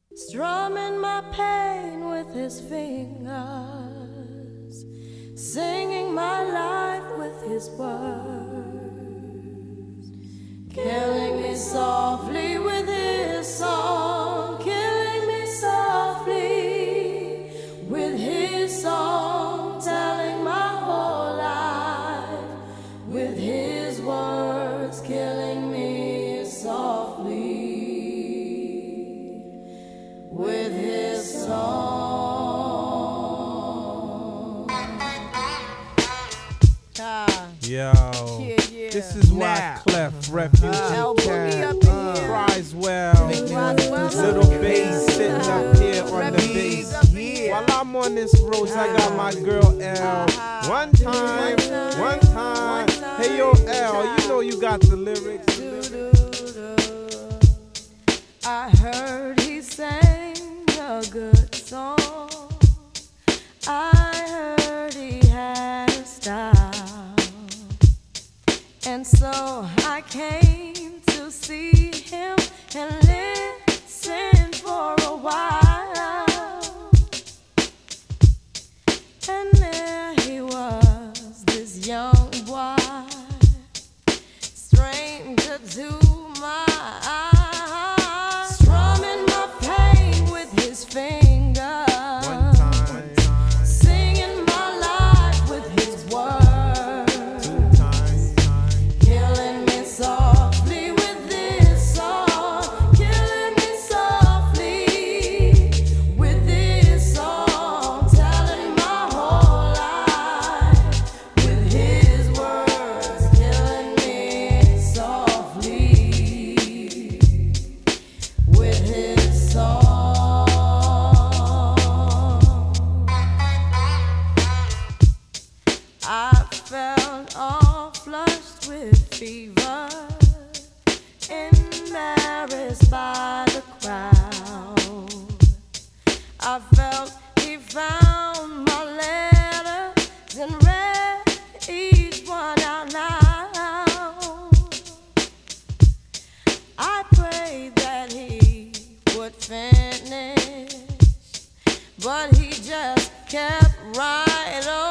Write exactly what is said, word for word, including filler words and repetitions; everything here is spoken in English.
strumming my pain with his fingers, singing my life with his words, killing me softly with his song, killing me softly with his song, telling my whole life with his words, killing me softly with his song. Ah, Yo, yeah, yeah. this is why Now. Clef Refugee Uh, Camp Boogie up in uh, here. cries well. Roswell. Little bass sitting up here on the Refugees bass. up in here. While I'm on this road, I got my girl L. One time, one time. Hey yo, L, you know you got the lyrics. I heard he sang a good song. I heard he had a style. And so I came to see him and listen for a while. And there he was, this young boy, stranger to my eyes, strumming my pain with his fingers, One time, singing my life with his words, two times, killing me softly with this song, killing me softly with this song, telling my whole life with his words, killing me softly with his song. I felt all flushed with fever, embarrassed by the crowd. I felt he found my letters and read each one out loud. I prayed that he would finish, but he just kept right on.